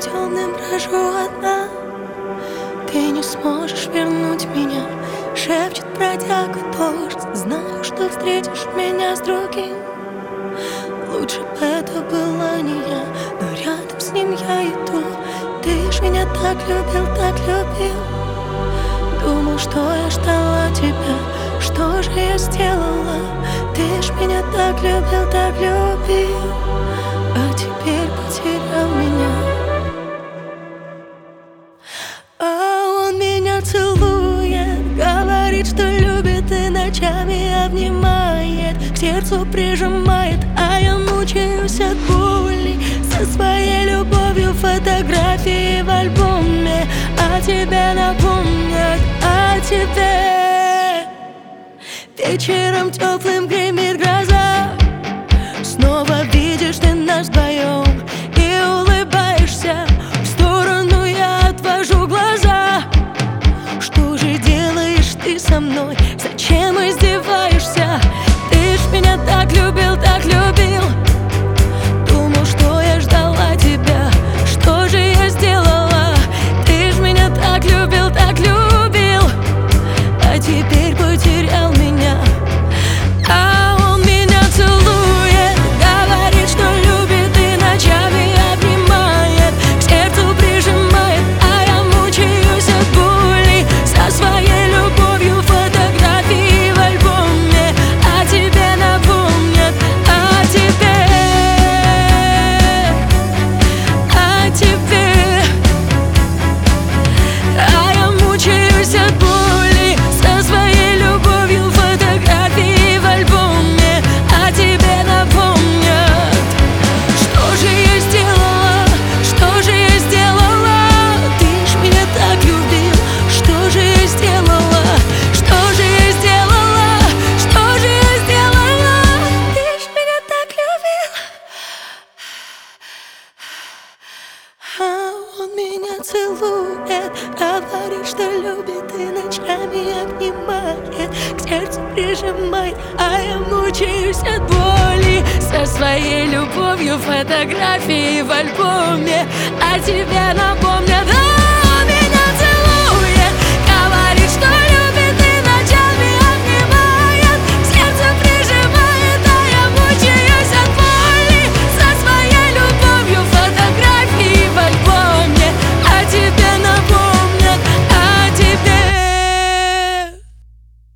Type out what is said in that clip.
темным брожу одна. Ты не сможешь вернуть меня, шепчет бродяга дождь. Знаю, что встретишь меня с другим. Лучше бы это была не я, но рядом с ним я иду. Ты ж меня так любил, так любил. Думал, что я ждала тебя, что же я сделала? Ты ж меня так любил, так любил, а теперь потерял меня. А он меня целует, говорит, что любит и ночами обнимает, к сердцу прижимает, а я мучаюсь от боли. Со своей любовью фотографии в альбоме о тебе напомнят, о тебе. Вечером теплым гремит гроза, снова видишь ты нас вдвоем и улыбаешься. В сторону я отвожу глаза. Что же делаешь ты со мной? Зачем издеваешься? Ты ж меня так любил, так любил. Думал, что я ждала тебя. Что же я сделала? Ты ж меня так любил, так любил, а теперь потерял меня. А он меня целует, говорит, что любит и ночами обнимает, к сердцу прижимает, а я мучаюсь от боли. Со своей любовью фотографии в альбоме о тебе напомнят, о тебе, о тебе. А я мучаюсь от боли. Со своей любовью фотографии в альбоме о тебе напомнят. Что же я сделала? Что же я сделала? Ты ж меня так любил. Что же я сделала? Что же я сделала? Что же я сделала? Ты ж меня так любил. А он меня целует, говорит, что любит и ночами обнимает, к сердцу прижимает, а я мучаюсь от боли. Со своей любовью фотографии в альбоме о тебе напомнят.